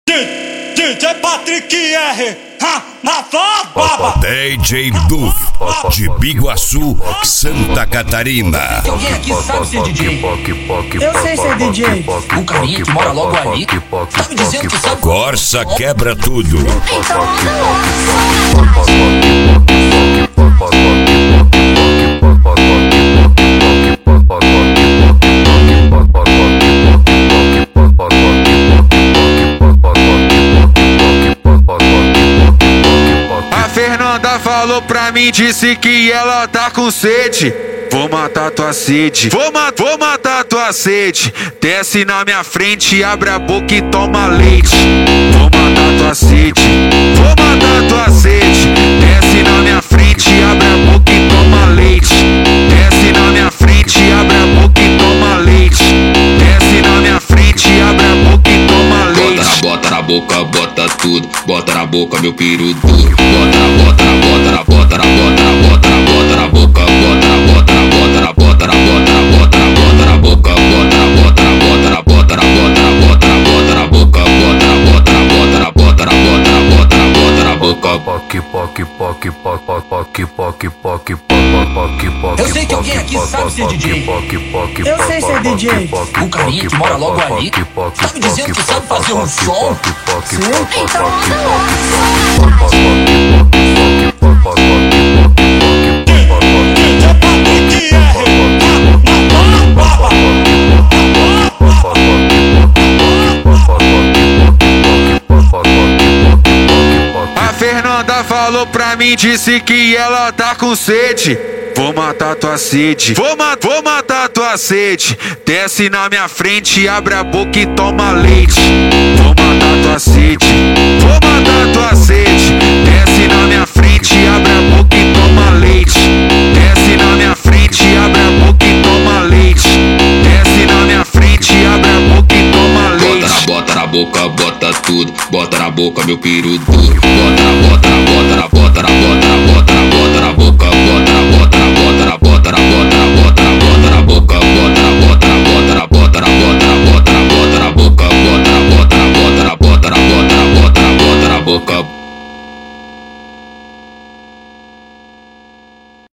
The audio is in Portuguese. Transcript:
DJ Patrick R, na baba. DJ Duf, de Biguaçu, Santa Catarina. Alguém aqui sabe ser DJ? Eu sei ser DJ. O carinha que mora logo ali tá me dizendo que sabe. Corsa quebra tudo. Fernanda falou pra mim, disse que ela tá com sede. Vou matar tua sede, vou matar tua sede. Desce na minha frente, abre a boca e toma leite. Vou matar tua sede, vou matar tua sede. Desce na minha frente, abre a boca e toma leite. Desce na minha frente, abre a boca e toma leite. Desce na minha frente, abre a boca e toma leite. Bota na boca, bota tudo. Bota na boca, meu peru duro. Bota na boca, bota na boca, bota na boca, bota na boca, bota na boca, bota na boca, Eu sei que alguém aqui sabe ser DJ. Eu sei ser DJ. O carinha que mora logo ali tá me dizendo que sabe fazer um som. A Fernanda falou pra mim, disse que ela tá com sede. Vou matar tua sede, vou matar tua sede. Desce na minha frente, abre a boca e toma leite. Vou matar tua sede, vou matar tua sede. Desce na minha frente, abre a boca e toma leite. Desce na minha frente, abre a boca e toma leite. Desce na minha frente, abre a boca e toma leite. bota na boca, bota tudo. Bota na boca, meu peru duro. Bota na